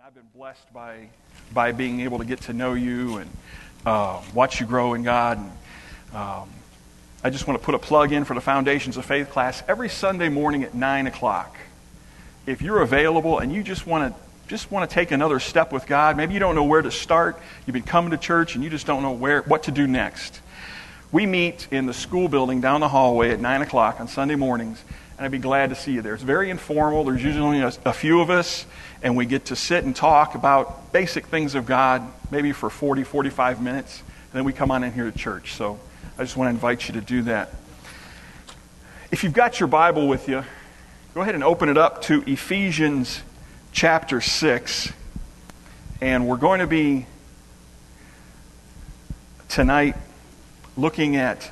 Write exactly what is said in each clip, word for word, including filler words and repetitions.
I've been blessed by by being able to get to know you and uh, watch you grow in God. And, um, I just want to put a plug in for the Foundations of Faith class every Sunday morning at nine o'clock. If you're available and you just want to just want to take another step with God, maybe you don't know where to start. You've been coming to church and you just don't know where what to do next. We meet in the school building down the hallway at nine o'clock on Sunday mornings, and I'd be glad to see you there. It's very informal. There's usually only a, a few of us, and we get to sit and talk about basic things of God, maybe for forty, forty-five minutes, and then we come on in here to church. So I just want to invite you to do that. If you've got your Bible with you, go ahead and open it up to Ephesians chapter six, and we're going to be tonight looking at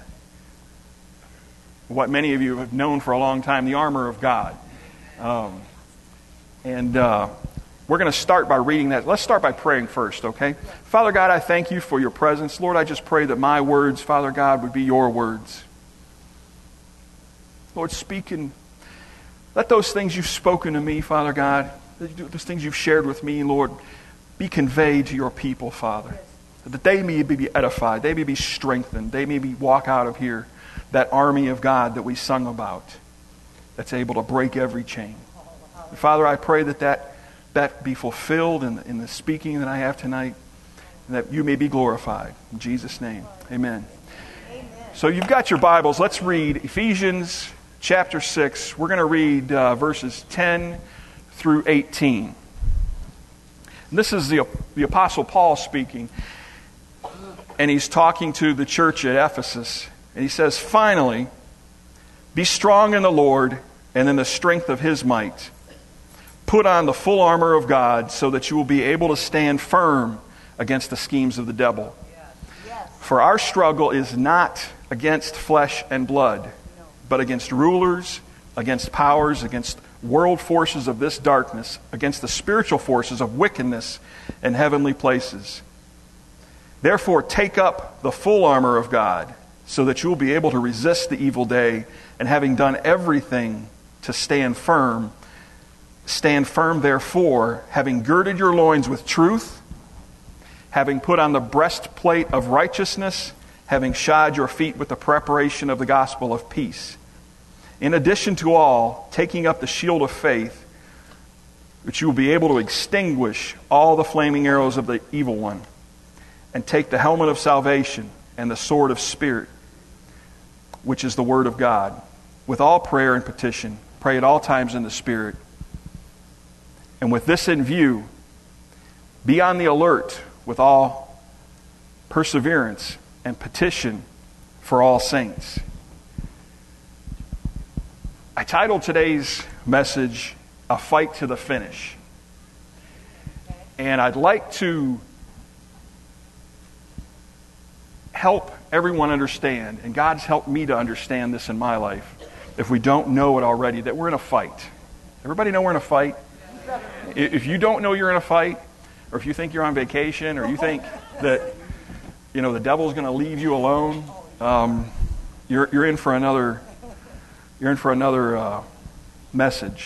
what many of you have known for a long time, the armor of God. Um, and uh, we're going to start by reading that. Let's start by praying first, okay? Father God, I thank you for your presence. Lord, I just pray that my words, Father God, would be your words. Lord, speak and let those things you've spoken to me, Father God, those things you've shared with me, Lord, be conveyed to your people, Father. That they may be edified, they may be strengthened, they may be walk out of here that army of God that we sung about that's able to break every chain. And Father, I pray that that, that be fulfilled in the, in the speaking that I have tonight, and that you may be glorified. In Jesus' name, amen. Amen. So you've got your Bibles. Let's read Ephesians chapter six. We're going to read uh, verses ten through eighteen. And this is the, the Apostle Paul speaking, and he's talking to the church at Ephesus. And he says, finally, be strong in the Lord and in the strength of His might. Put on the full armor of God so that you will be able to stand firm against the schemes of the devil. Yes. For our struggle is not against flesh and blood, but against rulers, against powers, against world forces of this darkness, against the spiritual forces of wickedness in heavenly places. Therefore, take up the full armor of God, so that you will be able to resist the evil day, and having done everything to stand firm, stand firm therefore, having girded your loins with truth, having put on the breastplate of righteousness, having shod your feet with the preparation of the gospel of peace. In addition to all, taking up the shield of faith, which you will be able to extinguish all the flaming arrows of the evil one, and take the helmet of salvation and the sword of Spirit, which is the Word of God. With all prayer and petition, pray at all times in the Spirit. And with this in view, be on the alert with all perseverance and petition for all saints. I titled today's message, A Fight to the Finish. And I'd like to help everyone understand, and God's helped me to understand this in my life, if we don't know it already, that we're in a fight. Everybody know we're in a fight? If you don't know you're in a fight, or if you think you're on vacation, or you think that, you know, the devil's going to leave you alone, um, you're you're in for another you're in for another uh, message.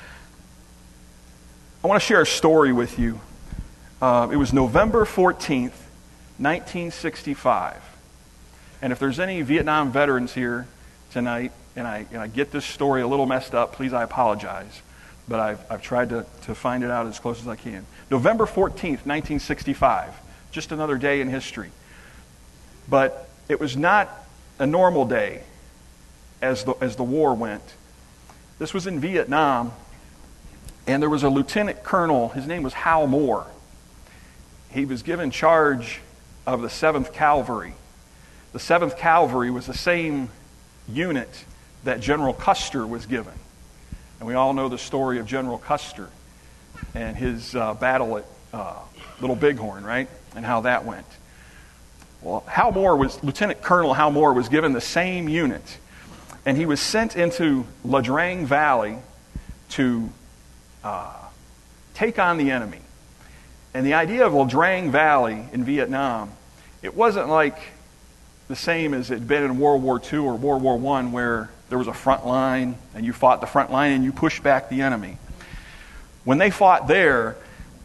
I want to share a story with you. Uh, it was November fourteenth, nineteen sixty-five. And if there's any Vietnam veterans here tonight, and I, and I get this story a little messed up, please, I apologize. But I've, I've tried to, to find it out as close as I can. November fourteenth, nineteen sixty-five. Just another day in history. But it was not a normal day as the, as the war went. This was in Vietnam, and there was a lieutenant colonel. His name was Hal Moore. He was given charge of the seventh Cavalry. The seventh Cavalry was the same unit that General Custer was given. And we all know the story of General Custer and his uh, battle at uh, Little Bighorn, right? And how that went. Well, Hal Moore was, Lieutenant Colonel Hal Moore was given the same unit. And he was sent into La Drang Valley to uh, take on the enemy. And the idea of La Drang Valley in Vietnam, it wasn't like the same as it had been in World War Two or World War One, where there was a front line and you fought the front line and you pushed back the enemy. When they fought there,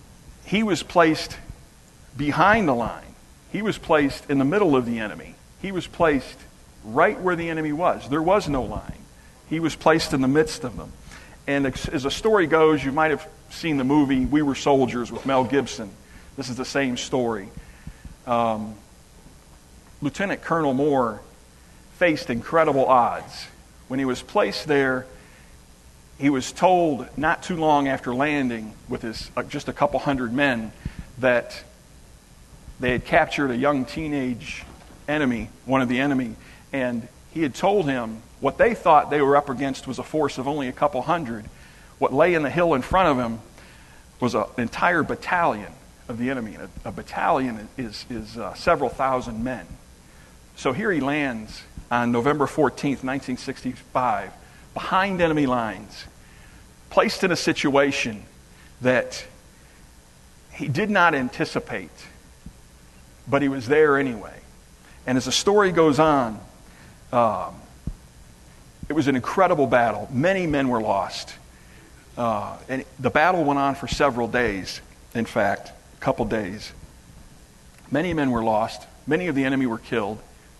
he was placed behind the line. He was placed in the middle of the enemy. He was placed right where the enemy was. There was no line. He was placed in the midst of them. And as the story goes, you might have seen the movie We Were Soldiers with Mel Gibson. This is the same story. Um, Lieutenant Colonel Moore faced incredible odds. When he was placed there, he was told not too long after landing with his uh, just a couple hundred men that they had captured a young teenage enemy, one of the enemy, and he had told him what they thought they were up against was a force of only a couple hundred. What lay in the hill in front of him was an entire battalion of the enemy. A, a battalion is, is uh, several thousand men. So here he lands on November fourteenth, nineteen sixty-five, behind enemy lines, placed in a situation that he did not anticipate, but he was there anyway. And as the story goes on, um, it was an incredible battle. Many men were lost. Uh, and the battle went on for several days, in fact, a couple days. Many men were lost. Many of the enemy were killed.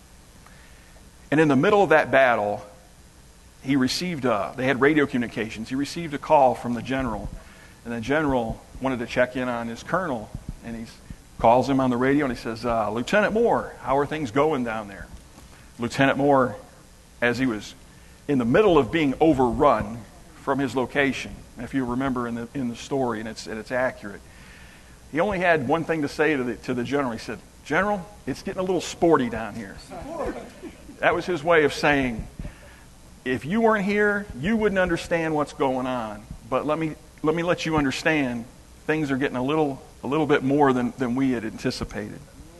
And in the middle of that battle, he received, a, they had radio communications. He received a call from the general. And the general wanted to check in on his colonel. And he calls him on the radio and he says, uh, Lieutenant Moore, how are things going down there? Lieutenant Moore, as he was in the middle of being overrun from his location, if you remember in the in the story, and it's and it's accurate, he only had one thing to say to the to the general. He said, General, it's getting a little sporty down here. That was his way of saying, if you weren't here, you wouldn't understand what's going on. But let me let me let you understand, things are getting a little a little bit more than, than we had anticipated.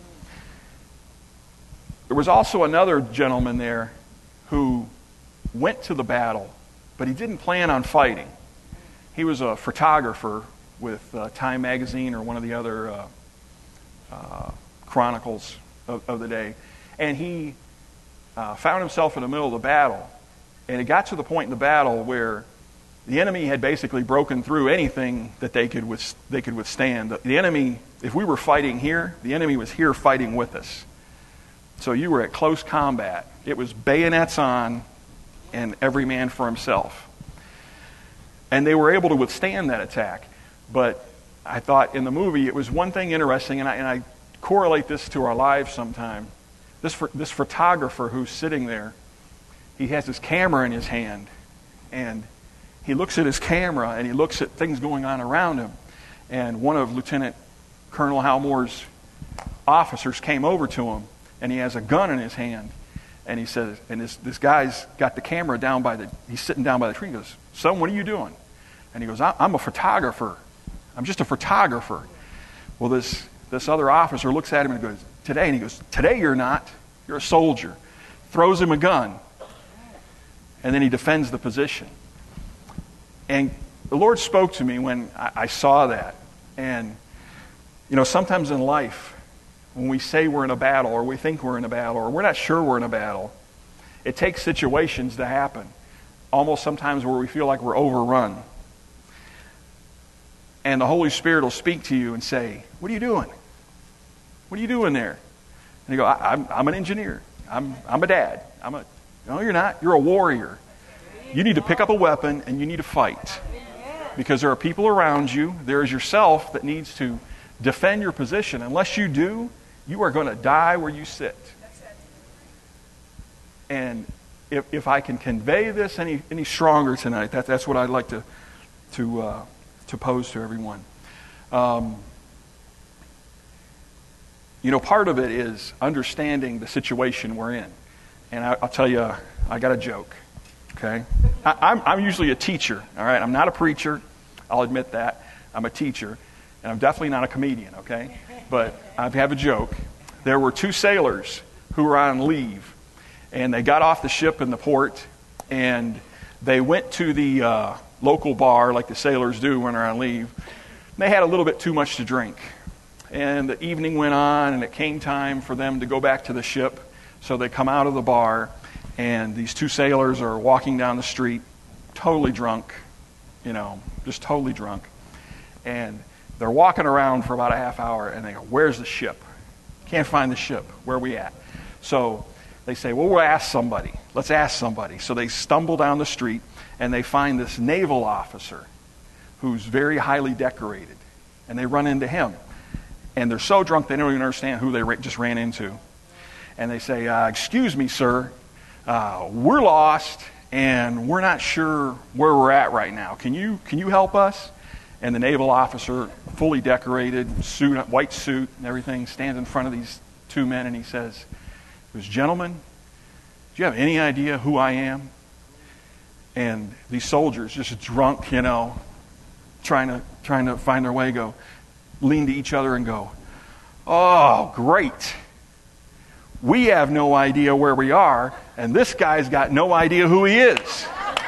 There was also another gentleman there who went to the battle, but he didn't plan on fighting. He was a photographer with uh, Time Magazine or one of the other uh, uh, chronicles of, of the day. And he uh, found himself in the middle of the battle. And it got to the point in the battle where the enemy had basically broken through anything that they could with, they could withstand. The, the enemy, if we were fighting here, the enemy was here fighting with us. So you were at close combat. It was bayonets on and every man for himself. And they were able to withstand that attack. But I thought in the movie it was one thing interesting, and I, and I correlate this to our lives sometime. This, this photographer who's sitting there, he has his camera in his hand, and he looks at his camera and he looks at things going on around him. And one of Lieutenant Colonel Hal Moore's officers came over to him, and he has a gun in his hand. And he says, and this, this guy's got the camera down by the, he's sitting down by the tree. He goes, son, what are you doing? And he goes, I'm a photographer. I'm just a photographer. Well, this, this other officer looks at him and goes, today? And he goes, today you're not. You're a soldier. Throws him a gun. And then he defends the position. And the Lord spoke to me when I, I saw that. And, you know, sometimes in life, when we say we're in a battle, or we think we're in a battle, or we're not sure we're in a battle, it takes situations to happen. Almost sometimes where we feel like we're overrun. And the Holy Spirit will speak to you and say, what are you doing? What are you doing there? And you go, I, I'm, I'm an engineer. I'm, I'm a dad. I'm a, no, you're not. You're a warrior. You need to pick up a weapon and you need to fight. Because there are people around you. There is yourself that needs to defend your position. Unless you do, you are going to die where you sit. And if, if I can convey this any, any stronger tonight, that, that's what I'd like to to uh, to pose to everyone. Um, you know, part of it is understanding the situation we're in. And I, I'll tell you, I got a joke. Okay, I, I'm, I'm usually a teacher. All right, I'm not a preacher. I'll admit that. I'm a teacher, and I'm definitely not a comedian. Okay, but I have a joke. There were two sailors who were on leave, and they got off the ship in the port, and they went to the uh, local bar like the sailors do when they're on leave. They had a little bit too much to drink, and the evening went on, and it came time for them to go back to the ship. So they come out of the bar, and these two sailors are walking down the street, totally drunk, you know, just totally drunk. And They're walking around for about a half hour, and they go, where's the ship? Can't find the ship. Where are we at? So they say, well, we'll ask somebody. Let's ask somebody. So they stumble down the street, and they find this naval officer who's very highly decorated. And they run into him. And they're so drunk they don't even understand who they ra- just ran into. And they say, uh, excuse me, sir, uh, we're lost, and we're not sure where we're at right now. Can you can you help us? And the naval officer, fully decorated, suit, white suit and everything, stands in front of these two men, and he says, gentlemen, do you have any idea who I am? And these soldiers, just drunk, you know, trying to trying to find their way, go, lean to each other and go, oh, great. We have no idea where we are, and this guy's got no idea who he is.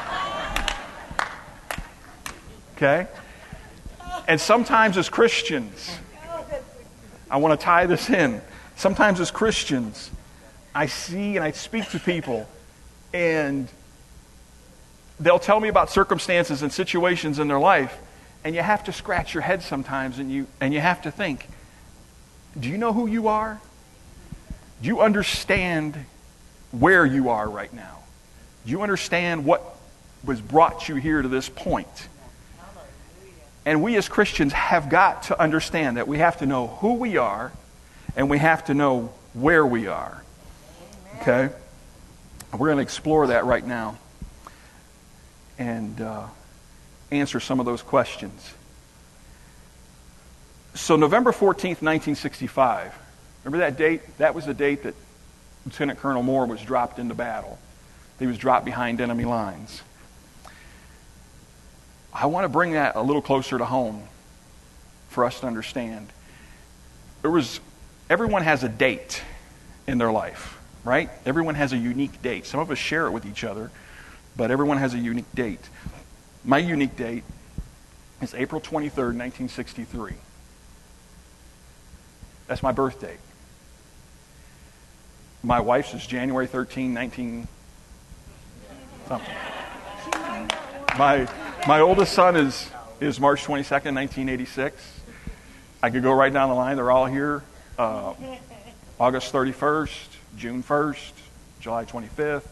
Okay? And sometimes as Christians, I want to tie this in. Sometimes as Christians, I see and I speak to people, and they'll tell me about circumstances and situations in their life, and you have to scratch your head sometimes, and you and you have to think, do you know who you are? Do you understand where you are right now? Do you understand what was brought you here to this point? And we as Christians have got to understand that we have to know who we are, and we have to know where we are. Okay? We're going to explore that right now and uh, answer some of those questions. So November fourteenth, nineteen sixty-five. Remember that date? That was the date that Lieutenant Colonel Moore was dropped into battle. He was dropped behind enemy lines. I want to bring that a little closer to home for us to understand. There was, everyone has a date in their life, right? Everyone has a unique date. Some of us share it with each other, but everyone has a unique date. My unique date is April twenty-third, nineteen sixty-three. That's my birth date. My wife's is January thirteenth, nineteen something. My my oldest son is is March twenty-second, nineteen eighty-six. I could go right down the line. They're all here. Uh, August thirty-first, June first, July twenty-fifth.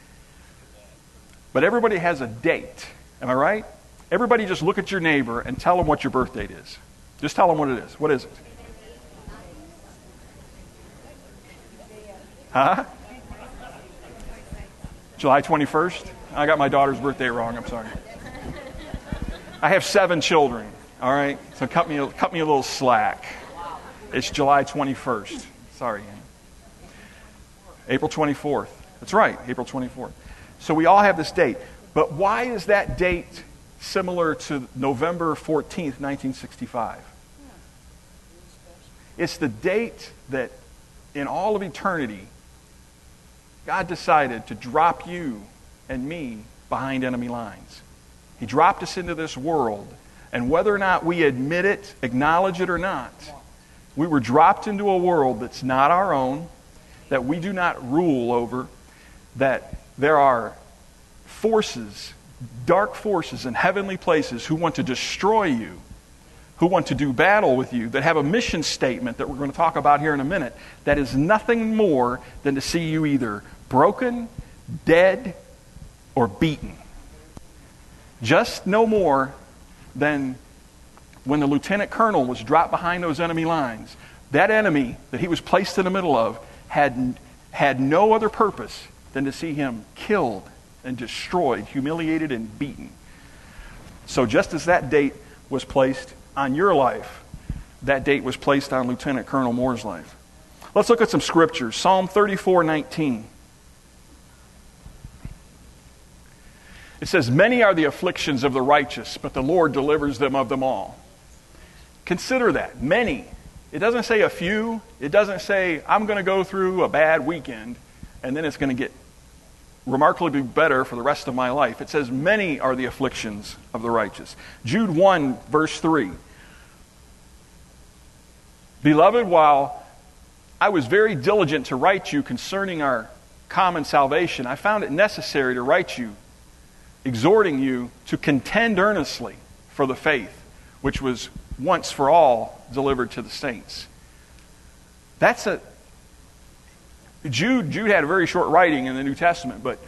But everybody has a date. Am I right? Everybody just look at your neighbor and tell them what your birth date is. Just tell them what it is. What is it? Huh? July twenty-first? I got my daughter's birthday wrong. I'm sorry. I have seven children. All right? So cut me, cut me a little slack. It's July twenty-first. Sorry. April twenty-fourth. That's right, April twenty-fourth. So we all have this date. But why is that date similar to November fourteenth, nineteen sixty-five? It's the date that in all of eternity, God decided to drop you and me behind enemy lines. He dropped us into this world, and whether or not we admit it, acknowledge it or not, we were dropped into a world that's not our own, that we do not rule over, that there are forces, dark forces in heavenly places who want to destroy you, who want to do battle with you, that have a mission statement that we're going to talk about here in a minute, that is nothing more than to see you either broken, dead, or beaten. Just no more than when the lieutenant colonel was dropped behind those enemy lines. That enemy that he was placed in the middle of had, had no other purpose than to see him killed and destroyed, humiliated and beaten. So just as that date was placed on your life, that date was placed on Lieutenant Colonel Moore's life. Let's look at some scriptures. Psalm thirty-four nineteen. It says, many are the afflictions of the righteous, but the Lord delivers them of them all. Consider that. Many. It doesn't say a few. It doesn't say, I'm going to go through a bad weekend, and then it's going to get remarkably better for the rest of my life. It says, many are the afflictions of the righteous. Jude one, verse three. Beloved, while I was very diligent to write you concerning our common salvation, I found it necessary to write you, exhorting you to contend earnestly for the faith which was once for all delivered to the saints. That's a Jude. Jude had a very short writing in the New Testament, but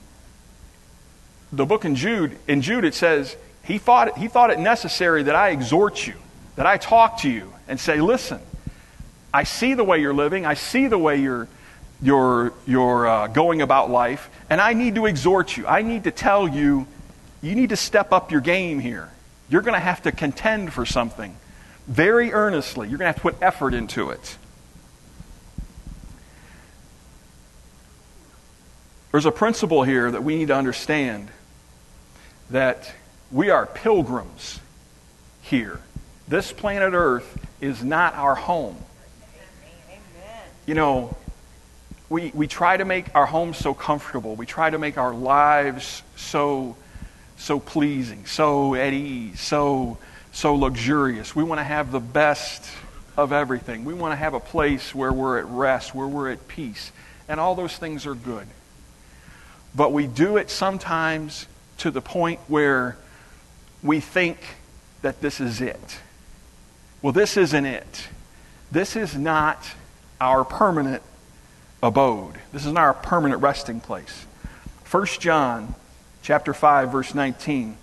the book in Jude, in Jude it says he thought he thought it necessary that I exhort you, that I talk to you and say, listen, I see the way you're living, I see the way you're you're you're uh, going about life, and I need to exhort you. I need to tell you, you need to step up your game here. You're going to have to contend for something very earnestly. You're going to have to put effort into it. There's a principle here that we need to understand, that we are pilgrims here. This planet Earth is not our home. You know, we we try to make our homes so comfortable. We try to make our lives so so pleasing, so at ease, so so luxurious. We want to have the best of everything. We want to have a place where we're at rest, where we're at peace. And all those things are good. But we do it sometimes to the point where we think that this is it. Well, this isn't it. This is not our permanent abode. This is not our permanent resting place. First John chapter five, verse nineteen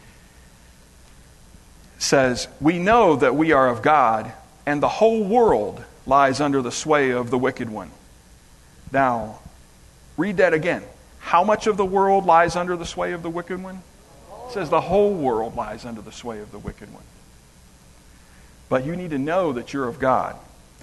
says, we know that we are of God, and the whole world lies under the sway of the wicked one. Now, read that again. How much of the world lies under the sway of the wicked one? It says the whole world lies under the sway of the wicked one. But you need to know that you're of God.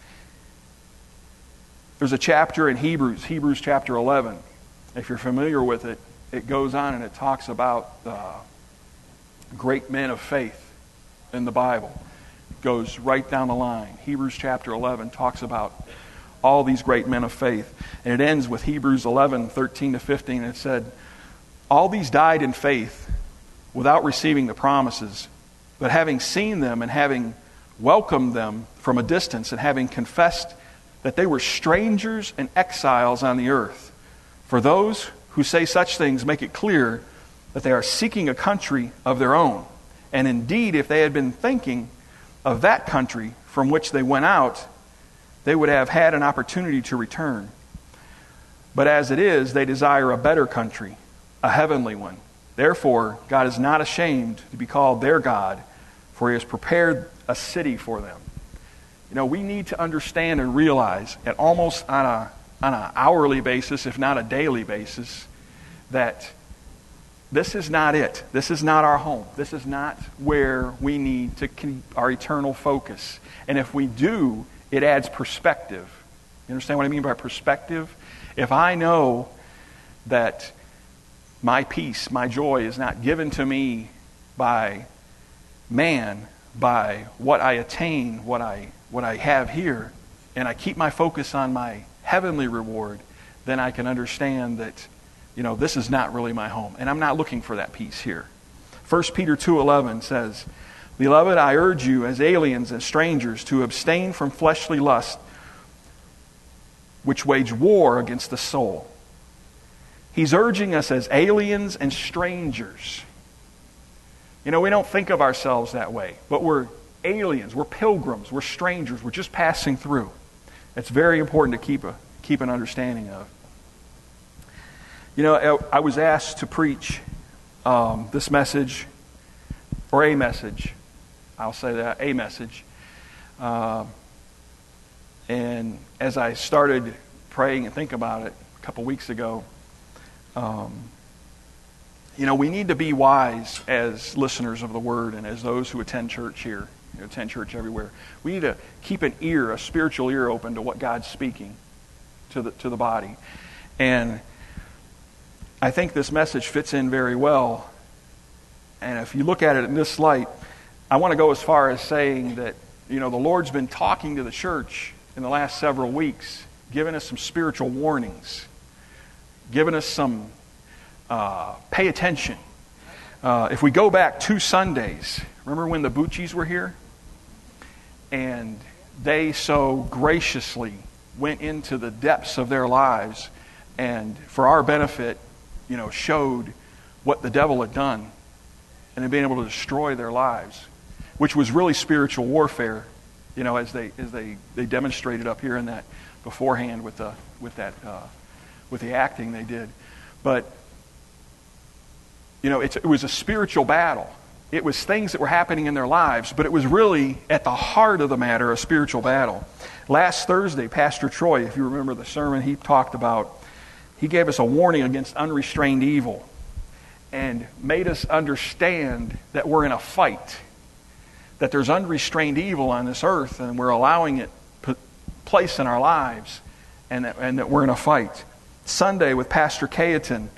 There's a chapter in Hebrews, Hebrews chapter eleven. If you're familiar with it, it goes on and it talks about uh, great men of faith in the Bible. It goes right down the line. Hebrews chapter eleven talks about all these great men of faith. And it ends with Hebrews eleven, thirteen to fifteen. It said, all these died in faith without receiving the promises, but having seen them and having welcomed them from a distance and having confessed that they were strangers and exiles on the earth. For those who say such things make it clear that they are seeking a country of their own. And indeed, if they had been thinking of that country from which they went out, they would have had an opportunity to return. But as it is, they desire a better country, a heavenly one. Therefore, God is not ashamed to be called their God, for He has prepared a city for them. You know, we need to understand and realize, at almost on a on an hourly basis, if not a daily basis, that this is not it. This is not our home. This is not where we need to keep our eternal focus. And if we do, it adds perspective. You understand what I mean by perspective? If I know that my peace, my joy is not given to me by man, by what I attain, what I what I have here, and I keep my focus on my heavenly reward, then I can understand that, you know, this is not really my home. And I'm not looking for that peace here. First Peter two eleven says, Beloved, I urge you as aliens and strangers to abstain from fleshly lust, which wage war against the soul. He's urging us as aliens and strangers. You know, we don't think of ourselves that way, but we're aliens, we're pilgrims, we're strangers, we're just passing through. It's very important to keep a keep an understanding of. You know, I was asked to preach um, this message, or a message. I'll say that, a message. Uh, and as I started praying and thinking about it a couple weeks ago, um, you know, we need to be wise as listeners of the Word and as those who attend church here, you know, attend church everywhere. We need to keep an ear, a spiritual ear open to what God's speaking to the to the body. And I think this message fits in very well. And if you look at it in this light, I want to go as far as saying that, you know, the Lord's been talking to the church in the last several weeks, giving us some spiritual warnings, giving us some uh, pay attention. Uh, if we go back two Sundays, remember when the Bucci's were here? And they so graciously went into the depths of their lives and for our benefit, you know, showed what the devil had done and had been able to destroy their lives. which was really spiritual warfare, you know, as they as they, they demonstrated up here in that beforehand with the with that uh, with the acting they did. But you know, it's, it was a spiritual battle. It was things that were happening in their lives, but it was really at the heart of the matter a spiritual battle. Last Thursday, Pastor Troy, if you remember the sermon he talked about, he gave us a warning against unrestrained evil and made us understand that we're in a fight, that there's unrestrained evil on this earth and we're allowing it put place in our lives, and that, and that we're in a fight. Sunday with Pastor Cayetan,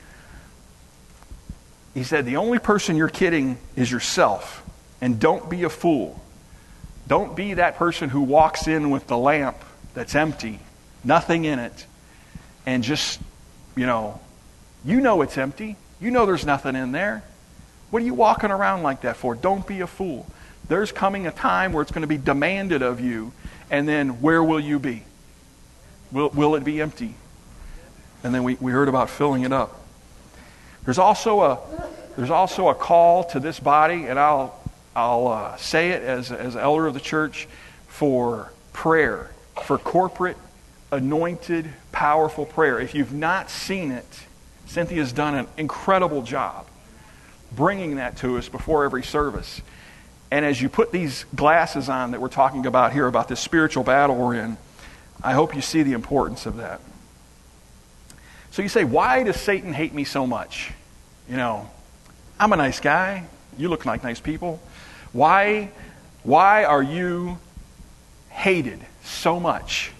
he said, the only person you're kidding is yourself. And don't be a fool. Don't be that person who walks in with the lamp that's empty, nothing in it, and just, you know, you know it's empty. You know there's nothing in there. What are you walking around like that for? Don't be a fool. There's coming a time where it's going to be demanded of you, and then where will you be? Will, will it be empty? And then we, we heard about filling it up. There's also a there's also a call to this body, and I'll I'll uh, say it as as elder of the church, for prayer, for corporate, anointed, powerful prayer. If you've not seen it, Cynthia's done an incredible job bringing that to us before every service. And as you put these glasses on that we're talking about here, about this spiritual battle we're in, I hope you see the importance of that. So you say, why does Satan hate me so much? You know, I'm a nice guy. You look like nice people. Why, why are you hated so much?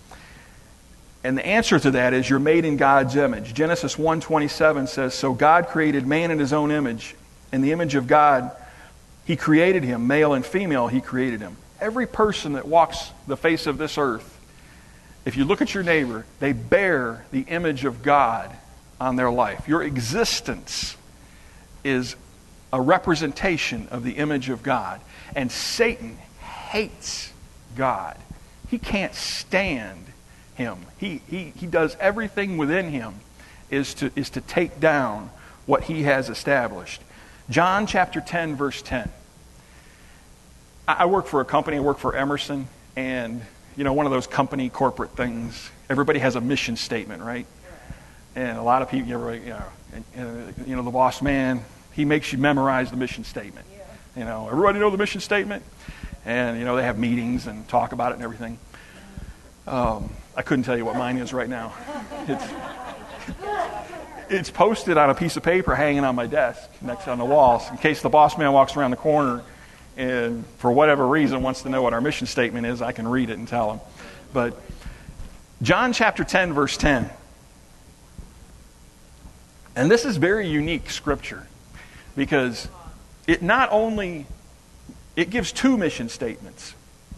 And the answer to that is you're made in God's image. Genesis one twenty-seven says, so God created man in his own image. In the image of God, he created him. Male and female, he created him. Every person that walks the face of this earth, if you look at your neighbor, they bear the image of God on their life. Your existence is a representation of the image of God. And Satan hates God. He can't stand him. He, he, he does everything within him is to, is to take down what he has established. John chapter ten, verse ten. I, I work for a company. I work for Emerson. And you know, one of those company corporate things, everybody has a mission statement, right? And a lot of people, you know, you know, and, and, you know the boss man, he makes you memorize the mission statement. You know, everybody know the mission statement? And, you know, they have meetings and talk about it and everything. Um, I couldn't tell you what mine is right now. It's, it's posted on a piece of paper hanging on my desk next on the walls in case the boss man walks around the corner and for whatever reason wants to know what our mission statement is. I can read it and tell him. But John chapter ten, verse ten. And this is very unique scripture because it not only, it gives two mission statements.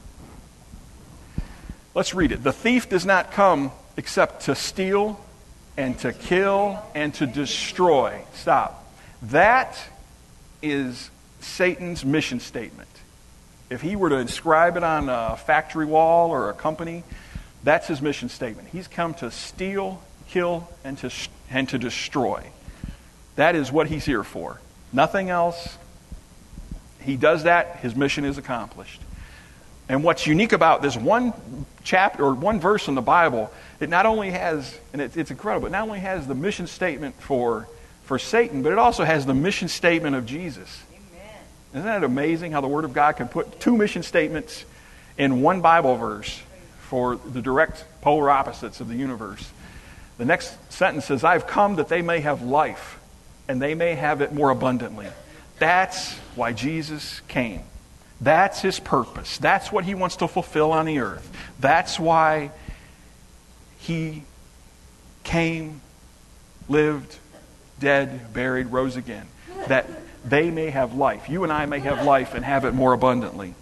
Let's read it. The thief does not come except to steal and to kill and to destroy. Stop. That is Satan's mission statement. If he were to inscribe it on a factory wall or a company, that's his mission statement. He's come to steal, kill, and to and to destroy. That is what he's here for. Nothing else. He does that, his mission is accomplished. And what's unique about this one chapter or one verse in the Bible, it not only has, and it, it's incredible, it not only has the mission statement for, for Satan, but it also has the mission statement of Jesus. Amen. Isn't that amazing how the Word of God can put two mission statements in one Bible verse for the direct polar opposites of the universe? The next sentence says, I've come that they may have life, and they may have it more abundantly. That's why Jesus came. That's his purpose. That's what he wants to fulfill on the earth. That's why he came, lived, dead, buried, rose again. That they may have life. You and I may have life and have it more abundantly.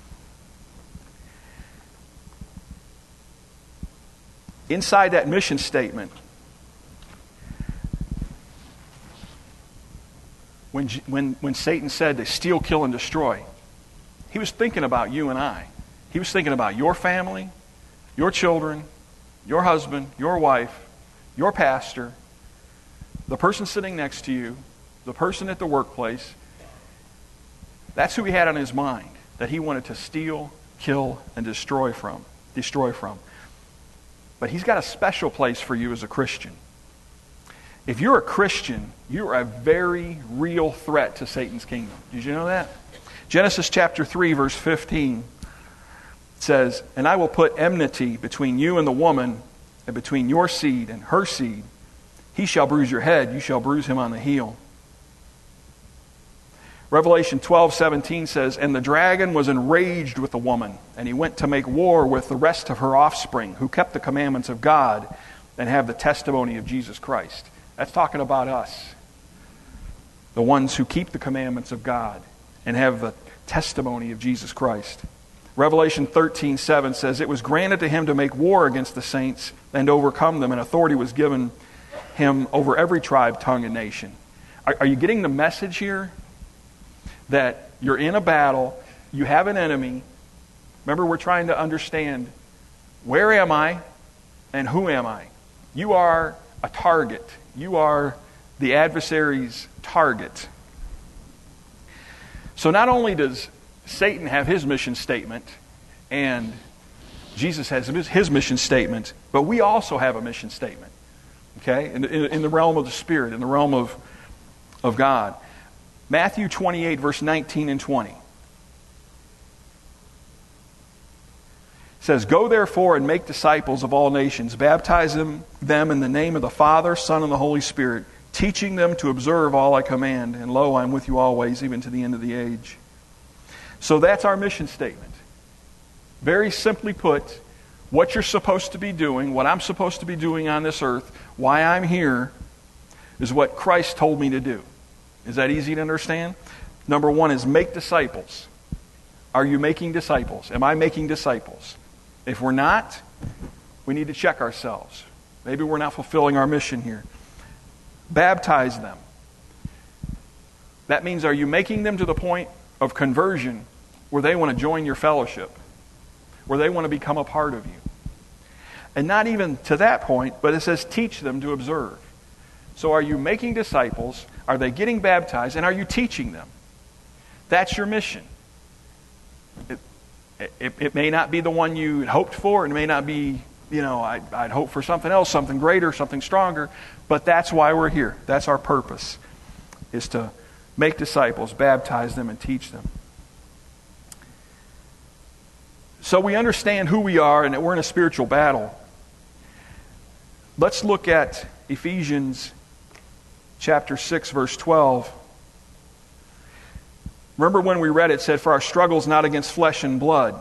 Inside that mission statement, when, when, when Satan said to steal, kill, and destroy, he was thinking about you and I. He was thinking about your family, your children, your husband, your wife, your pastor, the person sitting next to you, the person at the workplace. That's who he had on his mind, that he wanted to steal, kill, and destroy from, destroy from. But he's got a special place for you as a Christian. If you're a Christian, you're a very real threat to Satan's kingdom. Did you know that? Genesis chapter three, verse fifteen says, "And I will put enmity between you and the woman, and between your seed and her seed. He shall bruise your head, you shall bruise him on the heel." Revelation twelve seventeen says, "And the dragon was enraged with the woman, and he went to make war with the rest of her offspring, who kept the commandments of God and have the testimony of Jesus Christ." That's talking about us. The ones who keep the commandments of God and have the testimony of Jesus Christ. Revelation thirteen seven says, "It was granted to him to make war against the saints and overcome them, and authority was given him over every tribe, tongue, and nation." Are, are you getting the message here? That you're in a battle, you have an enemy. Remember, we're trying to understand, where am I and who am I? You are a target. You are the adversary's target. So not only does Satan have his mission statement, and Jesus has his mission statement, but we also have a mission statement. Okay? In, in, in the realm of the Spirit, in the realm of, of God. Matthew twenty-eight, verse nineteen and twenty. Says, "Go therefore and make disciples of all nations, baptizing them in the name of the Father, Son, and the Holy Spirit, teaching them to observe all I command, and lo, I am with you always, even to the end of the age." So that's our mission statement. Very simply put, what you're supposed to be doing, what I'm supposed to be doing on this earth, why I'm here, is what Christ told me to do. Is that easy to understand? Number one is make disciples. Are you making disciples? Am I making disciples? If we're not, we need to check ourselves. Maybe we're not fulfilling our mission here. Baptize them. That means, are you making them to the point of conversion where they want to join your fellowship, where they want to become a part of you? And not even to that point, but it says teach them to observe. So are you making disciples? Are they getting baptized? And are you teaching them? That's your mission. It, it, it may not be the one you hoped for. It may not be, you know, I, I'd hope for something else, something greater, something stronger. But that's why we're here. That's our purpose, is to make disciples, baptize them, and teach them. So we understand who we are and that we're in a spiritual battle. Let's look at Ephesians chapter six, verse twelve. Remember when we read it, it said, "For our struggle is not against flesh and blood."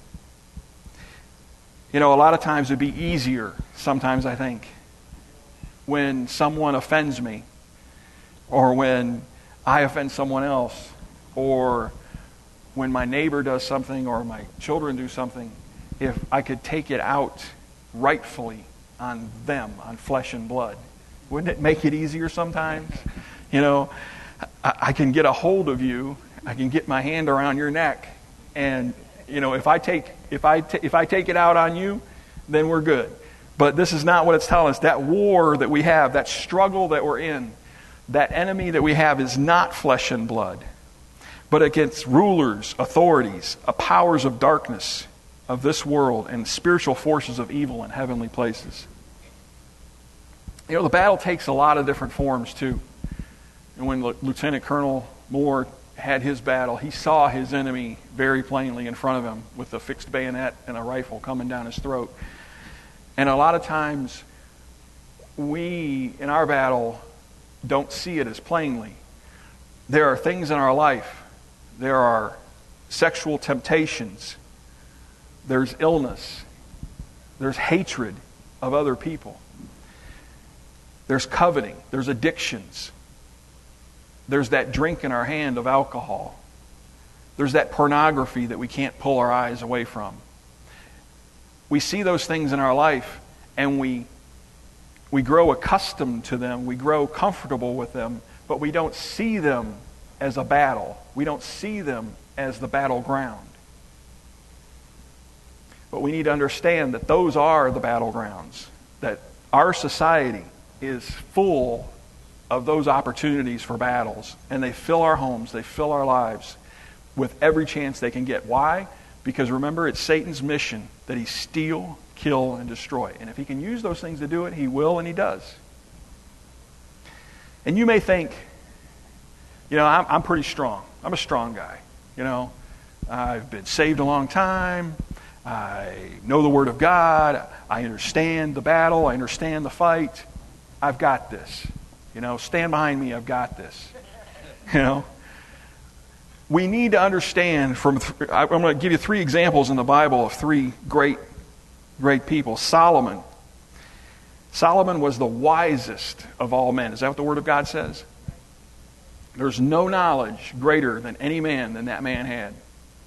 You know, a lot of times it'd be easier, sometimes I think, when someone offends me, or when I offend someone else, or when my neighbor does something, or my children do something, if I could take it out rightfully on them, on flesh and blood. Wouldn't it make it easier sometimes? You know, I, I can get a hold of you. I can get my hand around your neck, and you know, if I take if I t- if I take it out on you, then we're good. But this is not what it's telling us. That war that we have, that struggle that we're in, that enemy that we have is not flesh and blood, but against rulers, authorities, uh, powers of darkness of this world, and spiritual forces of evil in heavenly places. You know, the battle takes a lot of different forms too. And when L- Lieutenant Colonel Moore had his battle, he saw his enemy very plainly in front of him with a fixed bayonet and a rifle coming down his throat. And a lot of times, we, in our battle, don't see it as plainly. There are things in our life. There are sexual temptations. There's illness. There's hatred of other people. There's coveting. There's addictions. There's that drink in our hand of alcohol. There's that pornography that we can't pull our eyes away from. We see those things in our life, and we we grow accustomed to them. We grow comfortable with them, but we don't see them as a battle. We don't see them as the battleground. But we need to understand that those are the battlegrounds, that our society is full of those opportunities for battles, and they fill our homes, they fill our lives. with every chance they can get. Why? Because remember, it's Satan's mission that he steal, kill, and destroy. And if he can use those things to do it, he will, and he does. And you may think, you know, I'm, I'm pretty strong. I'm a strong guy. You know, I've been saved a long time. I know the Word of God. I understand the battle. I understand the fight. I've got this. You know, stand behind me. I've got this. You know, we need to understand from, th- I'm going to give you three examples in the Bible of three great, great people. Solomon. Solomon was the wisest of all men. Is that what the Word of God says? There's no knowledge greater than any man than that man had.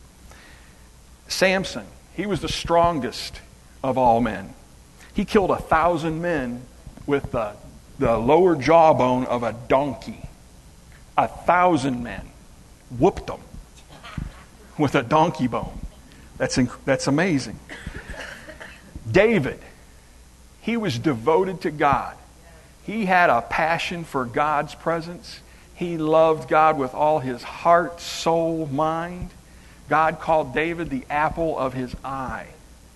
Samson. He was the strongest of all men. He killed a thousand men with the, the lower jawbone of a donkey. A thousand men. Whooped them with a donkey bone. That's, inc- that's amazing. David. He was devoted to God. He had a passion for God's presence. He loved God with all his heart, soul, mind. God called David the apple of his eye.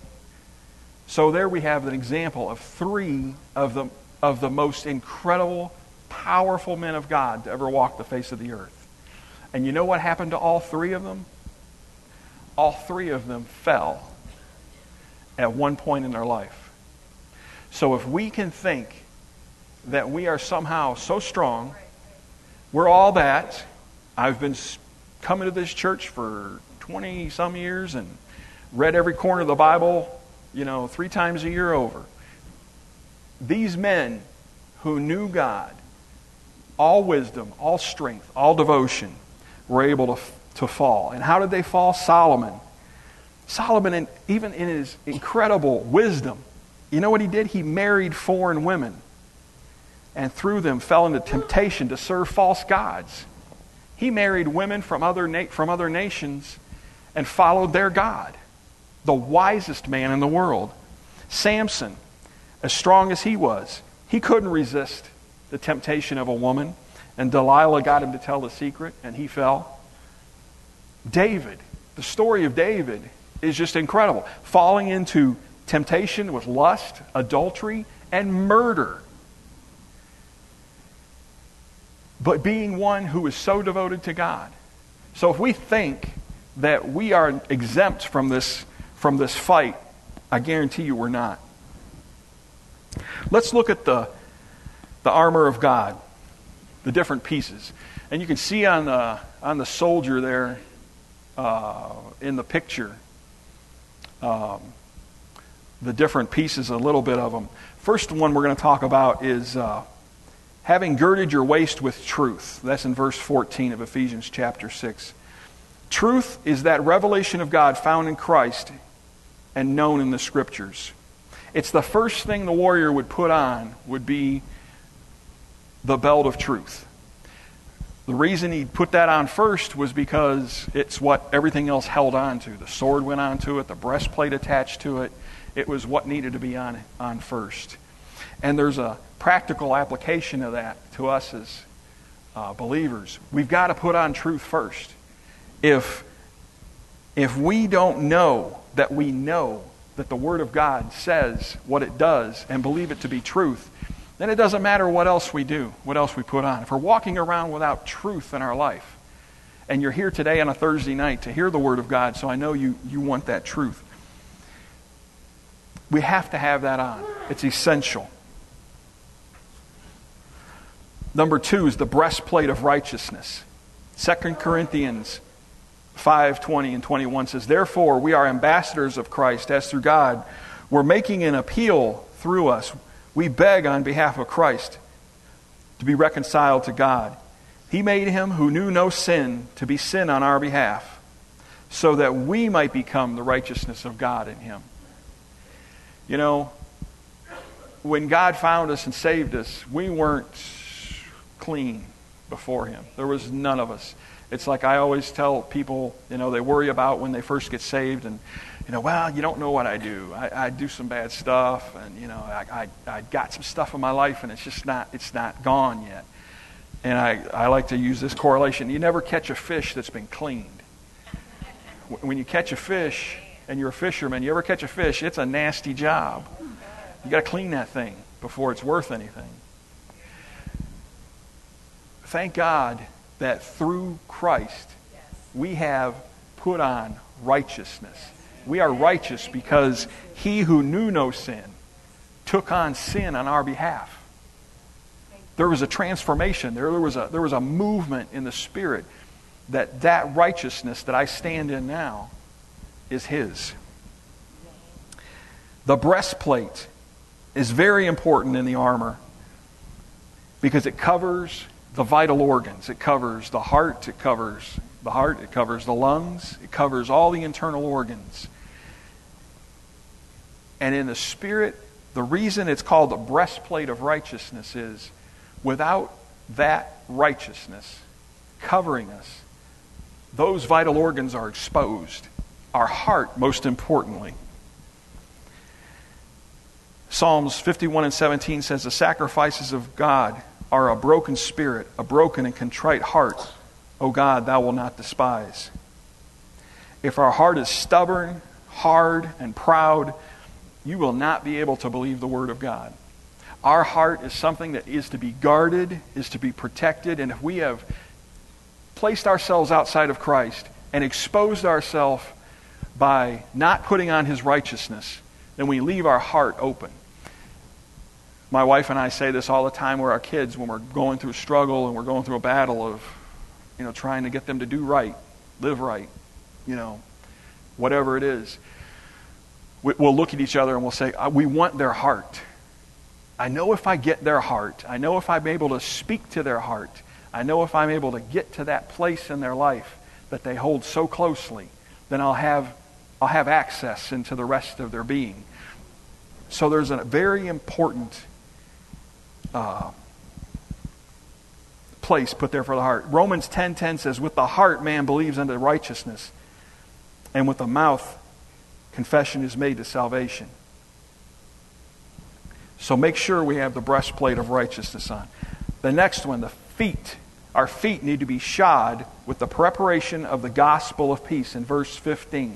So there we have an example of three of the, of the most incredible, powerful men of God to ever walk the face of the earth. And you know what happened to all three of them? All three of them fell at one point in their life. So if we can think that we are somehow so strong, we're all that. I've been coming to this church for twenty some years and read every corner of the Bible, you know, three times a year over. These men who knew God, all wisdom, all strength, all devotion, were able to, to fall. And how did they fall? Solomon. Solomon, in, even in his incredible wisdom, you know what he did? He married foreign women and through them fell into temptation to serve false gods. He married women from other na- from other nations and followed their God. The wisest man in the world. Samson, as strong as he was, he couldn't resist the temptation of a woman, and Delilah got him to tell the secret, and he fell. David, the story of David is just incredible. Falling into temptation with lust, adultery, and murder. But being one who is so devoted to God. So if we think that we are exempt from this, from this fight, I guarantee you we're not. Let's look at the, the armor of God, the different pieces. And you can see on the, on the soldier there uh, in the picture, um, the different pieces, a little bit of them. First one we're going to talk about is uh, having girded your waist with truth. That's in verse fourteen of Ephesians chapter six. Truth is that revelation of God found in Christ and known in the Scriptures. It's the first thing the warrior would put on would be the belt of truth. The reason he put that on first was because it's what everything else held on to. The sword went onto it, the breastplate attached to it. It was what needed to be on, on first. And there's a practical application of that to us as uh, believers. We've got to put on truth first. If, if we don't know that we know that the Word of God says what it does and believe it to be truth, then it doesn't matter what else we do, what else we put on. If we're walking around without truth in our life, and you're here today on a Thursday night to hear the Word of God, so I know you, you want that truth. We have to have that on. It's essential. Number two is the breastplate of righteousness. Second Corinthians five twenty and twenty-one says, therefore we are ambassadors of Christ, as through God we're making an appeal through us. We beg on behalf of Christ to be reconciled to God. He made him who knew no sin to be sin on our behalf, so that we might become the righteousness of God in him. You know, when God found us and saved us, we weren't clean before him. There was none of us. It's like I always tell people, you know, they worry about when they first get saved and, you know, well, you don't know what I do. I, I do some bad stuff and, you know, I, I, I got some stuff in my life and it's just not, it's not gone yet. And I, I like to use this correlation. You never catch a fish that's been cleaned. when you catch a fish and you're a fisherman, you ever catch a fish, it's a nasty job. You got to clean that thing before it's worth anything. Thank God that through Christ we have put on righteousness. We are righteous because he who knew no sin took on sin on our behalf. There was a transformation. There, there was a there was a movement in the Spirit that that righteousness that I stand in now is his. The breastplate is very important in the armor because it covers the vital organs. It covers the heart, it covers the heart, it covers the lungs, it covers all the internal organs. And in the Spirit, the reason it's called the breastplate of righteousness is without that righteousness covering us, those vital organs are exposed. Our heart, most importantly. Psalms fifty-one and seventeen says, the sacrifices of God are a broken spirit, a broken and contrite heart. O God, thou wilt not despise. If our heart is stubborn, hard, and proud, you will not be able to believe the Word of God. Our heart is something that is to be guarded, is to be protected, and if we have placed ourselves outside of Christ and exposed ourselves by not putting on his righteousness, then we leave our heart open. My wife and I say this all the time with our kids when we're going through a struggle and we're going through a battle of, you know, trying to get them to do right, live right, you know, whatever it is. We'll look at each other and we'll say, we want their heart. I know if I get their heart, I know if I'm able to speak to their heart, I know if I'm able to get to that place in their life that they hold so closely, then I'll have I'll have access into the rest of their being. So there's a very important uh, place put there for the heart. Romans ten ten says, with the heart man believes unto righteousness, and with the mouth confession is made to salvation. So make sure we have the breastplate of righteousness on. The next one, the feet. Our feet need to be shod with the preparation of the gospel of peace in verse fifteen.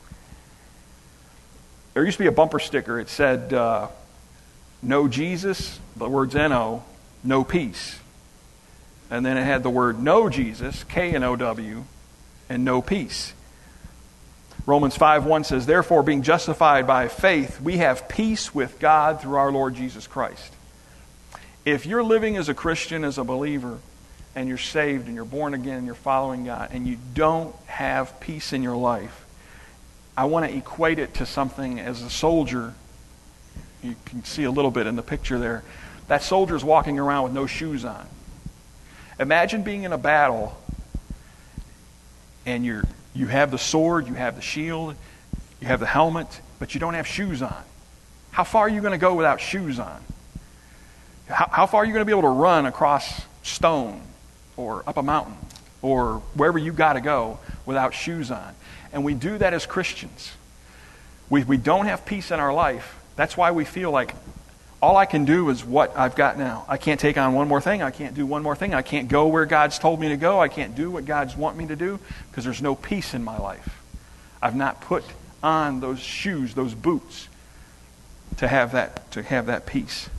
There used to be a bumper sticker. It said, uh, no Jesus, the words N O, no peace. And then it had the word no Jesus, K N O W, and no peace. Romans five one says, therefore, being justified by faith, we have peace with God through our Lord Jesus Christ. If you're living as a Christian, as a believer, and you're saved and you're born again and you're following God, and you don't have peace in your life, I want to equate it to something as a soldier. You can see a little bit in the picture there. That soldier's walking around with no shoes on. Imagine being in a battle and you're You have the sword, you have the shield, you have the helmet, but you don't have shoes on. How far are you going to go without shoes on? How, how far are you going to be able to run across stone or up a mountain or wherever you got to go without shoes on? And we do that as Christians. We, we don't have peace in our life. That's why we feel like all I can do is what I've got now. I can't take on one more thing. I can't do one more thing. I can't go where God's told me to go. I can't do what God's want me to do because there's no peace in my life. I've not put on those shoes, those boots, to have that, to have that peace.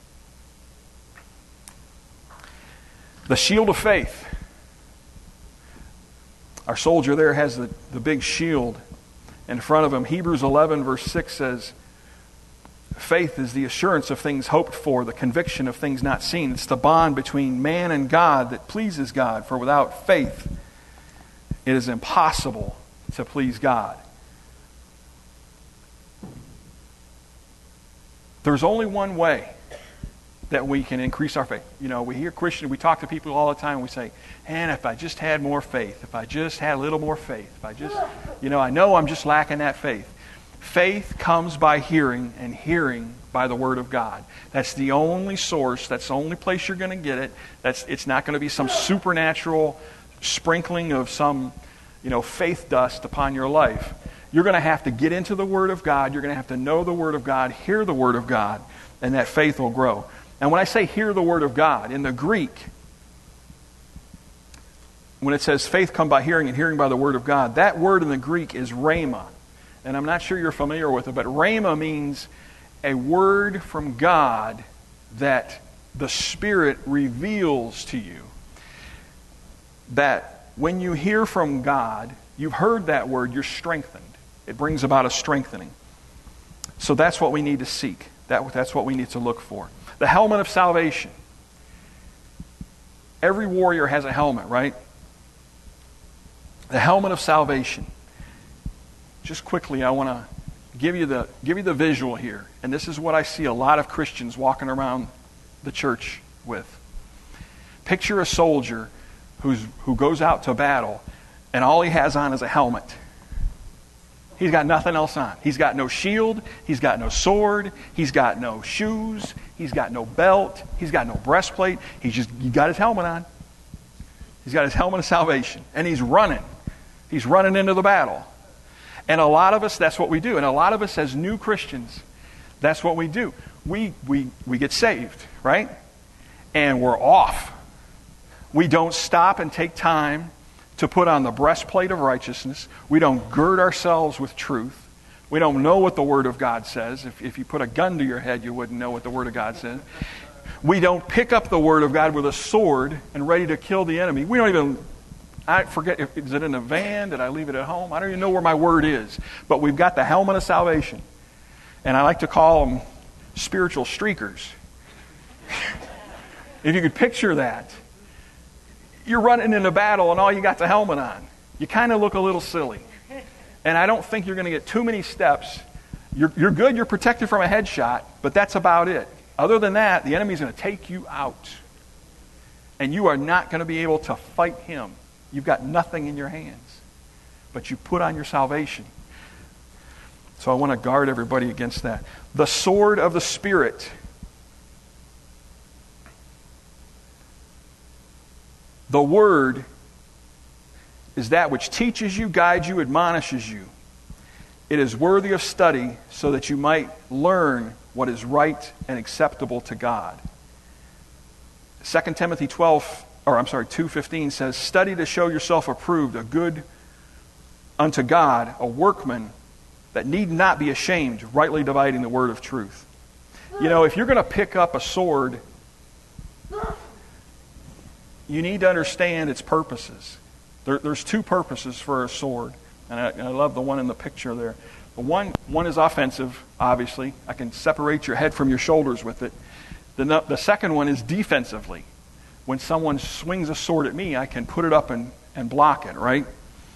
The shield of faith. Our soldier there has the, the big shield in front of him. Hebrews eleven verse six says, faith is the assurance of things hoped for, the conviction of things not seen. It's the bond between man and God that pleases God. For without faith, it is impossible to please God. There's only one way that we can increase our faith. You know, we hear Christians, we talk to people all the time, and we say, man, if I just had more faith, if I just had a little more faith, if I just, you know, I know I'm just lacking that faith. Faith comes by hearing, and hearing by the Word of God. That's the only source. That's the only place you're going to get it. That's it's not going to be some supernatural sprinkling of some, you know, faith dust upon your life. You're going to have to get into the Word of God. You're going to have to know the Word of God, hear the Word of God, and that faith will grow. And when I say hear the Word of God, in the Greek, when it says faith come by hearing and hearing by the word of God, that word in the Greek is rhema. And I'm not sure you're familiar with it, but rhema means a word from God that the Spirit reveals to you. That when you hear from God, you've heard that word, you're strengthened. It brings about a strengthening. So that's what we need to seek. That, that's what we need to look for. The helmet of salvation. Every warrior has a helmet, right? The helmet of salvation. Just quickly, I want to give you the give you the visual here. And this is what I see a lot of Christians walking around the church with. Picture a soldier who's who goes out to battle, and all he has on is a helmet. He's got nothing else on. He's got no shield. He's got no sword. He's got no shoes. He's got no belt. He's got no breastplate. He's just he got his helmet on. He's got his helmet of salvation. And he's running. He's running into the battle. And a lot of us, that's what we do. And a lot of us as new Christians, that's what we do. We we we get saved, right? And we're off. We don't stop and take time to put on the breastplate of righteousness. We don't gird ourselves with truth. We don't know what the Word of God says. If, if you put a gun to your head, you wouldn't know what the Word of God says. We don't pick up the Word of God with a sword and ready to kill the enemy. We don't even, I forget, if, is it in a van? Did I leave it at home? I don't even know where my Word is. But we've got the helmet of salvation. And I like to call them spiritual streakers. If you could picture that. You're running into battle and all you got's a helmet on. You kind of look a little silly. And I don't think you're going to get too many steps. You're, you're good, you're protected from a headshot, but that's about it. Other than that, the enemy's going to take you out. And you are not going to be able to fight him. You've got nothing in your hands. But you put on your salvation. So I want to guard everybody against that. The sword of the Spirit. The Word is that which teaches you, guides you, admonishes you. It is worthy of study so that you might learn what is right and acceptable to God. Second Timothy twelve, or I'm sorry, two fifteen says, "Study to show yourself approved, a good unto God, a workman that need not be ashamed, rightly dividing the word of truth." You know, if you're going to pick up a sword, you need to understand its purposes. There, there's two purposes for a sword. And I, and I love the one in the picture there. The one, one is offensive, obviously. I can separate your head from your shoulders with it. The, the second one is defensively. When someone swings a sword at me, I can put it up and, and block it, right?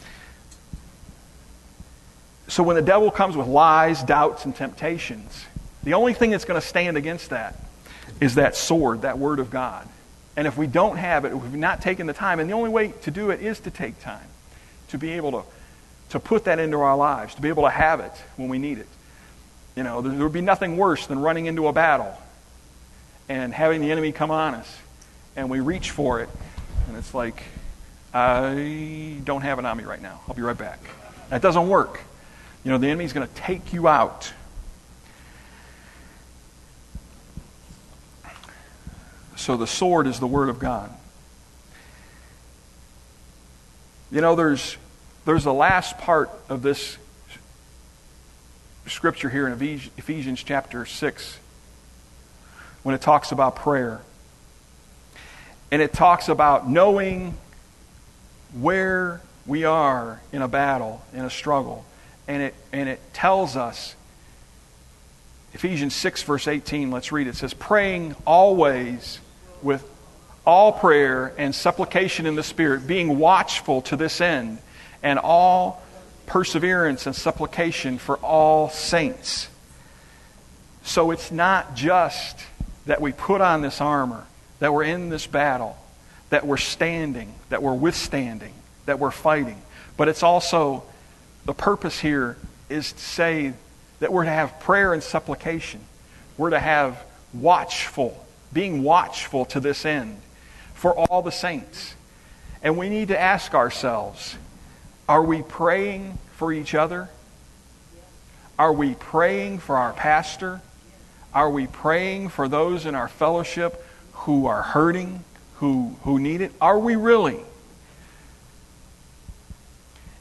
So when the devil comes with lies, doubts, and temptations, the only thing that's going to stand against that is that sword, that word of God. And if we don't have it, if we've not taken the time, and the only way to do it is to take time, to be able to, to put that into our lives, to be able to have it when we need it. You know, there would be nothing worse than running into a battle and having the enemy come on us, and we reach for it, and it's like, I don't have it on me right now. I'll be right back. That doesn't work. You know, the enemy's going to take you out. So the sword is the Word of God. You know, there's there's the last part of this scripture here in Ephesians chapter six when it talks about prayer. And it talks about knowing where we are in a battle, in a struggle. And it and it tells us, Ephesians six verse eighteen, let's read it. It says, "Praying always with all prayer and supplication in the Spirit, being watchful to this end, and all perseverance and supplication for all saints." So it's not just that we put on this armor, that we're in this battle, that we're standing, that we're withstanding, that we're fighting. But it's also, the purpose here is to say that we're to have prayer and supplication. We're to have watchful, being watchful to this end for all the saints. And we need to ask ourselves, are we praying for each other? Are we praying for our pastor? Are we praying for those in our fellowship who are hurting, who, who need it? Are we really?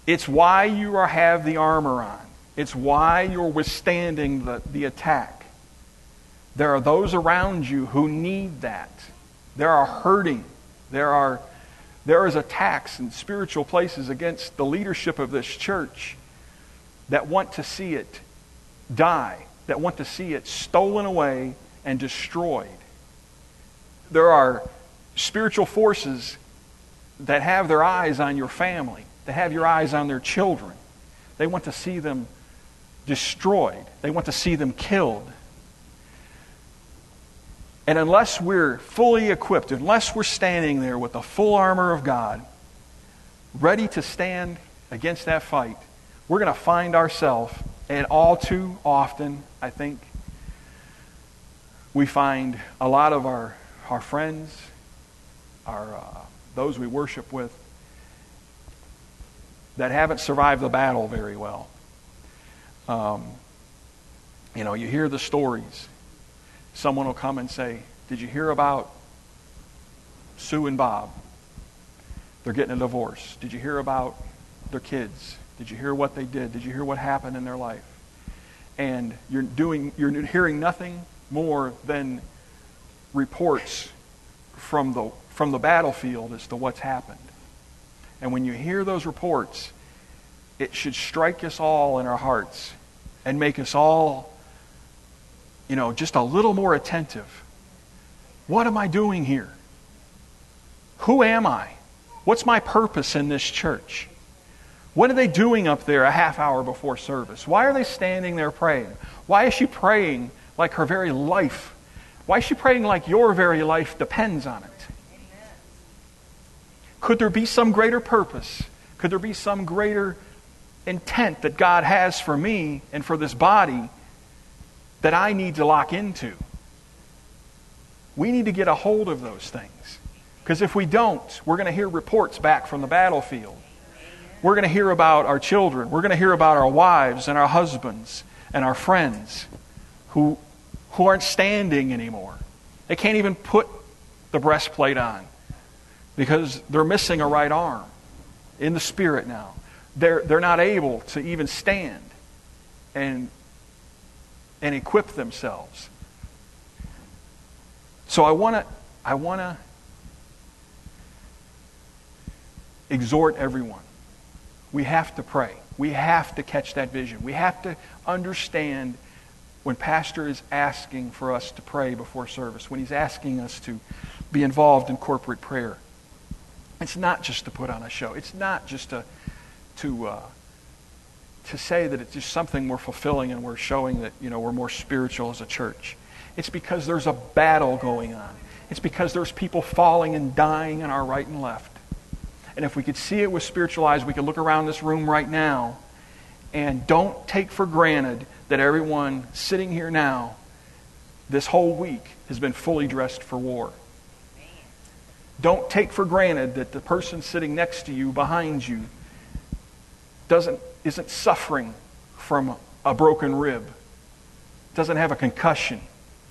It's why you are, have the armor on. It's why you're withstanding the, the attack. There are those around you who need that. There are hurting. There are there is attacks in spiritual places against the leadership of this church that want to see it die, that want to see it stolen away and destroyed. There are spiritual forces that have their eyes on your family, that have your eyes on their children. They want to see them destroyed. They want to see them killed. And unless we're fully equipped, unless we're standing there with the full armor of God, ready to stand against that fight, we're going to find ourselves, and all too often, I think, we find a lot of our, our friends, our uh, those we worship with, that haven't survived the battle very well. Um, you know, you hear the stories. Someone will come and say, did you hear about Sue and Bob? They're getting a divorce. Did you hear about their kids? Did you hear what they did? Did you hear what happened in their life? And you're doing, you're hearing nothing more than reports from the from the battlefield as to what's happened. And when you hear those reports, it should strike us all in our hearts and make us all, you know, just a little more attentive. What am I doing here? Who am I? What's my purpose in this church? What are they doing up there a half hour before service? Why are they standing there praying? Why is she praying like her very life? Why is she praying like your very life depends on it? Could there be some greater purpose? Could there be some greater intent that God has for me and for this body that I need to lock into? We need to get a hold of those things. Because if we don't, we're going to hear reports back from the battlefield. We're going to hear about our children. We're going to hear about our wives and our husbands and our friends who, who aren't standing anymore. They can't even put the breastplate on because they're missing a right arm in the spirit now. They're, they're not able to even stand and, and equip themselves. So I want to I want to exhort everyone. We have to pray. We have to catch that vision. We have to understand when Pastor is asking for us to pray before service, when he's asking us to be involved in corporate prayer. It's not just to put on a show. It's not just to to uh, to say that it's just something we're fulfilling and we're showing that, you know, we're more spiritual as a church. It's because there's a battle going on. It's because there's people falling and dying in our right and left. And if we could see it with spiritual eyes, we could look around this room right now and don't take for granted that everyone sitting here now this whole week has been fully dressed for war. Don't take for granted that the person sitting next to you, behind you, doesn't isn't suffering from a broken rib, doesn't have a concussion,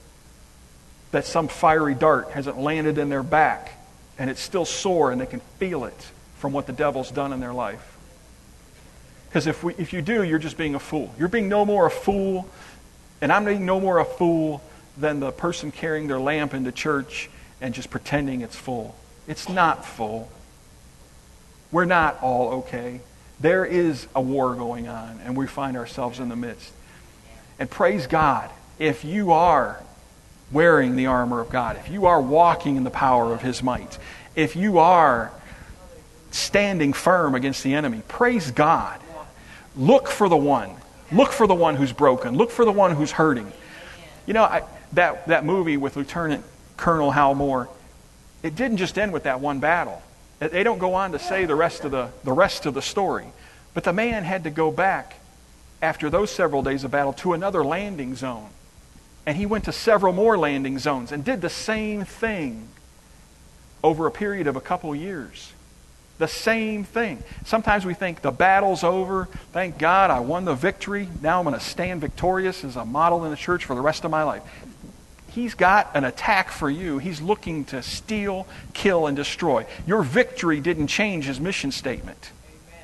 that some fiery dart hasn't landed in their back and it's still sore and they can feel it from what the devil's done in their life. Because if we, if you do, you're just being a fool. You're being no more a fool, and I'm being no more a fool than the person carrying their lamp into church and just pretending it's full. It's not full. We're not all okay. There is a war going on, and we find ourselves in the midst. And praise God, if you are wearing the armor of God, if you are walking in the power of His might, if you are standing firm against the enemy, praise God. Look for the one. Look for the one who's broken. Look for the one who's hurting. You know, I, that, that movie with Lieutenant Colonel Hal Moore, it didn't just end with that one battle. They don't go on to say the rest of the, the rest of the story. But the man had to go back after those several days of battle to another landing zone. And he went to several more landing zones and did the same thing over a period of a couple years. The same thing. Sometimes we think the battle's over. Thank God I won the victory. Now I'm going to stand victorious as a model in the church for the rest of my life. He's got an attack for you. He's looking to steal, kill, and destroy. Your victory didn't change His mission statement.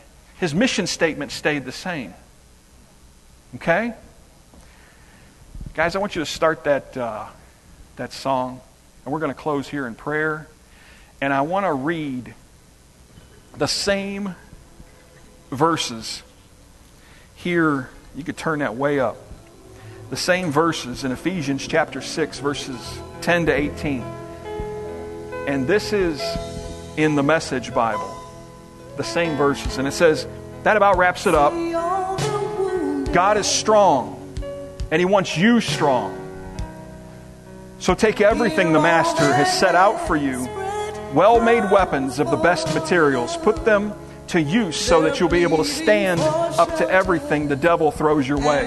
his mission statement stayed the same. Okay? Guys, I want you to start that, uh, that song, and we're going to close here in prayer. And I want to read the same verses here. You could turn that way up. The same verses in Ephesians chapter six, verses ten to eighteen. And this is in the Message Bible. The same verses. And it says, that about wraps it up. God is strong, and He wants you strong. So take everything the Master has set out for you, well-made weapons of the best materials. Put them to use so that you'll be able to stand up to everything the devil throws your way.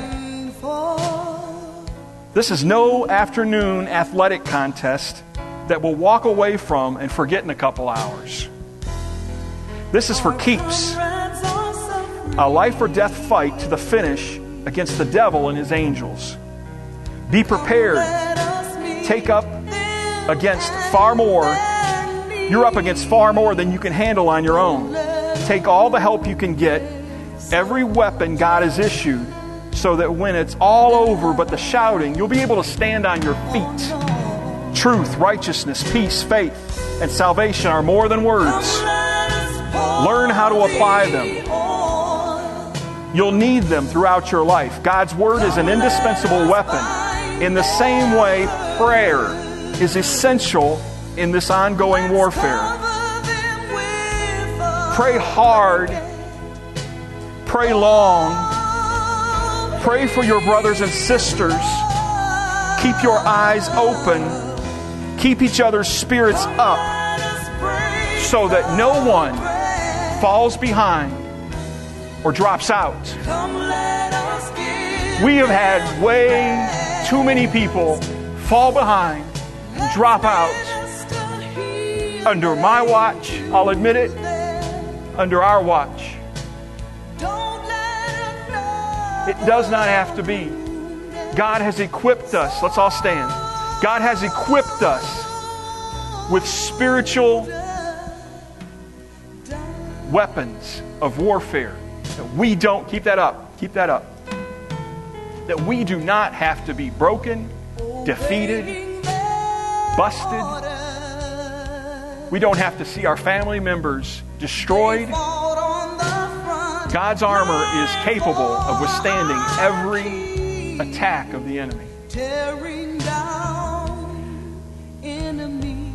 This is no afternoon athletic contest that we'll walk away from and forget in a couple hours. This is for keeps. A life or death fight to the finish against the devil and his angels. Be prepared. Take up against far more. You're up against far more than you can handle on your own. Take all the help you can get, every weapon God has issued, so that when it's all over but the shouting, you'll be able to stand on your feet. Truth, righteousness, peace, faith, and salvation are more than words. Learn how to apply them. You'll need them throughout your life. God's Word is an indispensable weapon. In the same way, prayer is essential in this ongoing warfare. Pray hard. Pray long. Pray for your brothers and sisters. Keep your eyes open. Keep each other's spirits up so that no one falls behind or drops out. We have had way too many people fall behind and drop out. Under my watch, I'll admit it, under our watch. It does not have to be. God has equipped us. Let's all stand. God has equipped us with spiritual weapons of warfare. That we don't, keep that up, keep that up. That we do not have to be broken, defeated, busted. We don't have to see our family members destroyed. God's armor is capable of withstanding every attack of the enemy. Tearing down enemy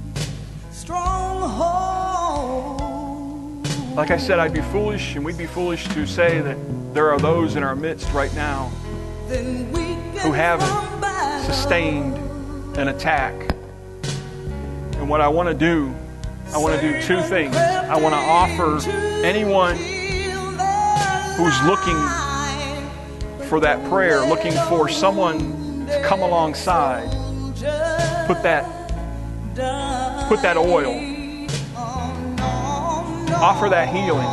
stronghold. Like I said, I'd be foolish, and we'd be foolish to say that there are those in our midst right now who haven't sustained an attack. And what I want to do, I want to do two things. I want to offer anyone who's looking for that prayer, looking for someone to come alongside, put that, put that oil, offer that healing.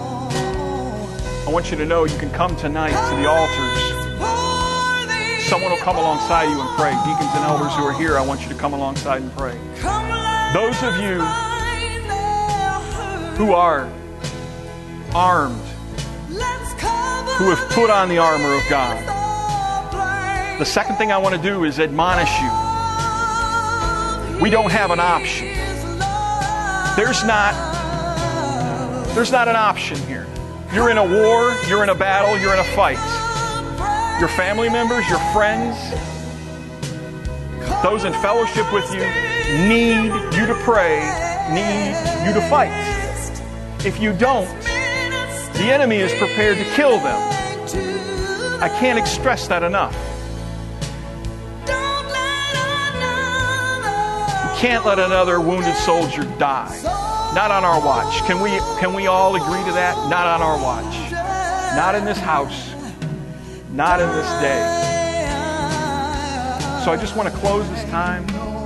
I want you to know you can come tonight to the altars. Someone will come alongside you and pray. Deacons and elders who are here, I want you to come alongside and pray. Those of you who are armed, who have put on the armor of God, the second thing I want to do is admonish you. We don't have an option. There's not, there's not an option here. You're in a war, you're in a battle, you're in a fight. Your family members, your friends, those in fellowship with you need you to pray, need you to fight. If you don't, the enemy is prepared to kill them. I can't express that enough. We can't let another wounded soldier die. Not on our watch. Can we, can we all agree to that? Not on our watch. Not in this house. Not in this day. So I just want to close this time.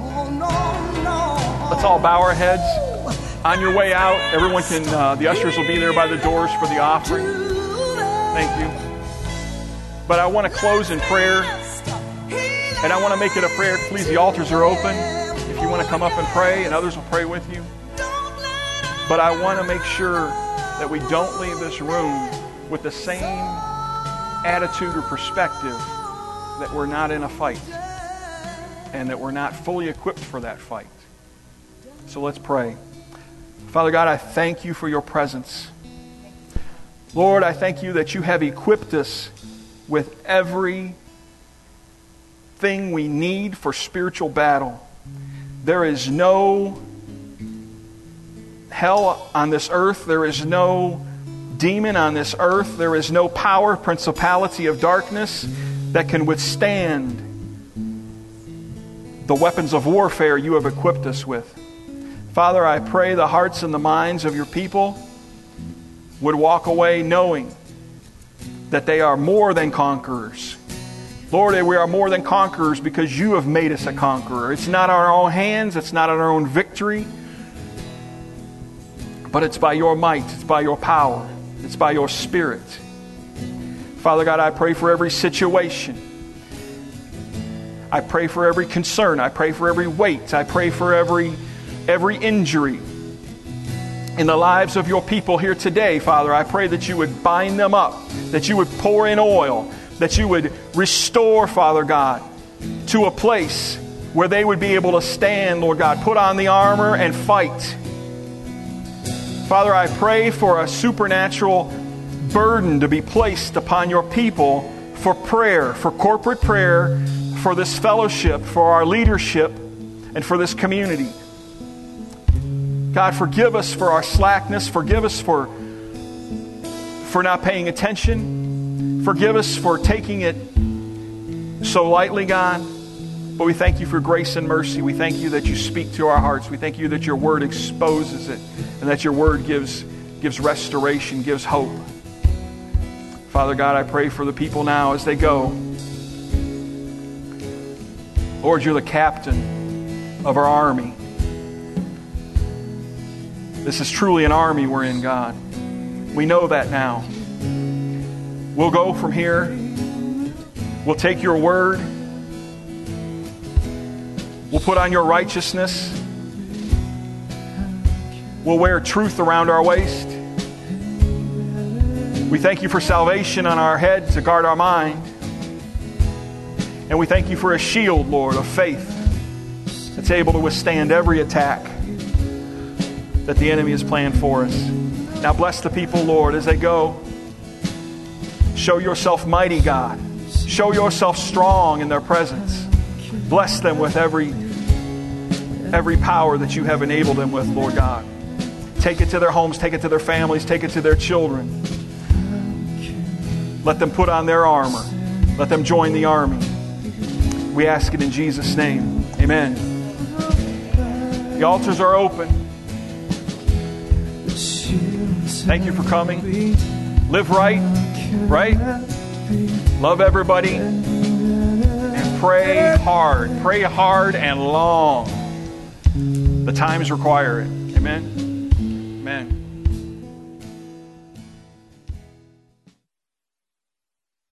Let's all bow our heads. On your way out, everyone can, uh, the ushers will be there by the doors for the offering. Thank you. But I want to close in prayer. And I want to make it a prayer. Please, the altars are open. If you want to come up and pray, and others will pray with you. But I want to make sure that we don't leave this room with the same attitude or perspective that we're not in a fight and that we're not fully equipped for that fight. So let's pray. Father God, I thank you for your presence. Lord, I thank you that you have equipped us with everything we need for spiritual battle. There is no hell on this earth. There is no demon on this earth. There is no power, principality of darkness that can withstand the weapons of warfare you have equipped us with. Father, I pray the hearts and the minds of your people would walk away knowing that they are more than conquerors. Lord, we are more than conquerors because you have made us a conqueror. It's not our own hands, it's not our own victory, but it's by your might, it's by your power, it's by your Spirit. Father God, I pray for every situation. I pray for every concern. I pray for every weight. I pray for every every injury in the lives of your people here today, Father. I pray that you would bind them up, that you would pour in oil, that you would restore, Father God, to a place where they would be able to stand, Lord God, put on the armor and fight. Father, I pray for a supernatural burden to be placed upon your people for prayer, for corporate prayer, for this fellowship, for our leadership, and for this community. God, forgive us for our slackness. Forgive us for, for not paying attention. Forgive us for taking it so lightly, God. But we thank you for grace and mercy. We thank you that you speak to our hearts. We thank you that your word exposes it and that your word gives, gives restoration, gives hope. Father God, I pray for the people now as they go. Lord, you're the captain of our army. This is truly an army we're in, God. We know that now. We'll go from here. We'll take your word. We'll put on your righteousness. We'll wear truth around our waist. We thank you for salvation on our head to guard our mind. And we thank you for a shield, Lord, of faith that's able to withstand every attack that the enemy has planned for us. Now bless the people, Lord, as they go. Show yourself mighty, God. Show yourself strong in their presence. Bless them with every, every power that you have enabled them with, Lord God. Take it to their homes, take it to their families, take it to their children. Let them put on their armor. Let them join the army. We ask it in Jesus' name. Amen. The altars are open. Thank you for coming. Live right, right? Love everybody. And pray hard. Pray hard and long. The times require it. Amen. Amen.